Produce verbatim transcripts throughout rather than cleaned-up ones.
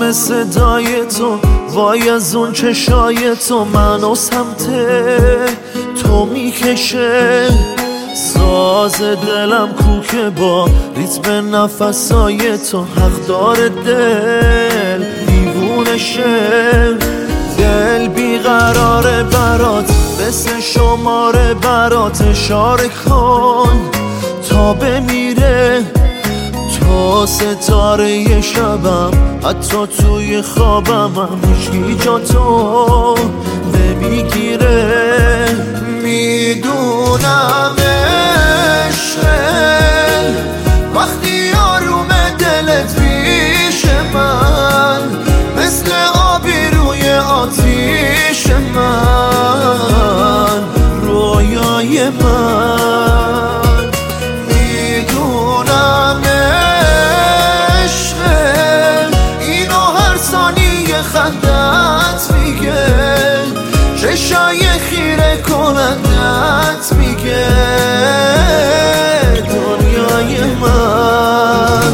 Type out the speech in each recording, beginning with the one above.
آواز صدای تو، وای از اون چشای تو منو سمت تو میکشه. ساز دلم کوکه با ریتم نفسای تو، حق داره دل دیوونه شه. دل بیقراره برات، بس شماره برات اشاره کن تا بمیره. تو ستاره شبم، حتی توی خوابم هم هیچکی جا تو نمیگیره. میدونم عشقه وقتی آروم دلت پیش من، مثل آبی روی آتیش من، رویای من. میدونم عشقه اینو هر ثانیه خندت میگه، چشای خیره کنندت میگه دنیای من.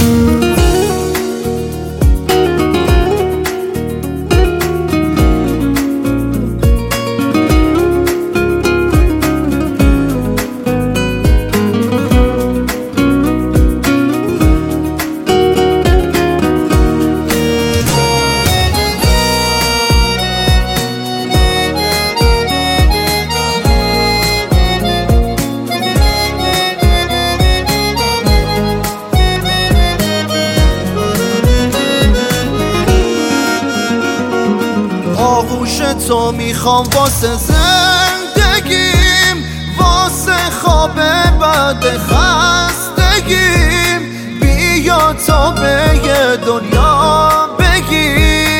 آغوش تو میخوام واسه زندگیم، واسه خواب بعد خستگیم. بیا تا به یه دنیا بگی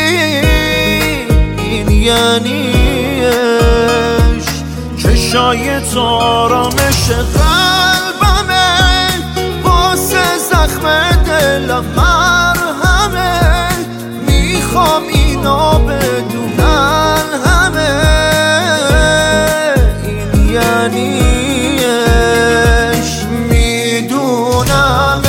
این یعنی عشق. چشای تو آرامش قلبمه، واسه زخم دلم مرهمه. میخوام اینو بدونن همه این یعنی عشق. میدونم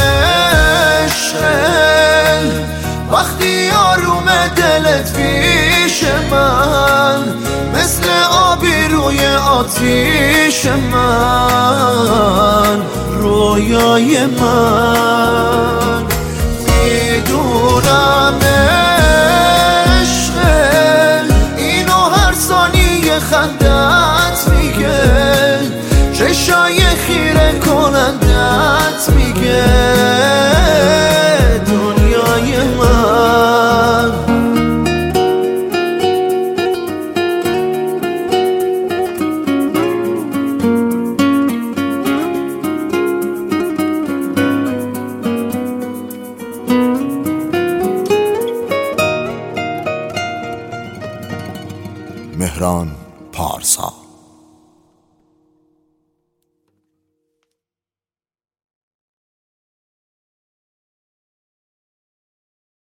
عشقه وقتی آروم دلت پیش من، مثل آبی روی آتیش من، رویای من. میدونم خندت میگه، چشای خیره کنندت میگه دنیای من. مهران پارسا.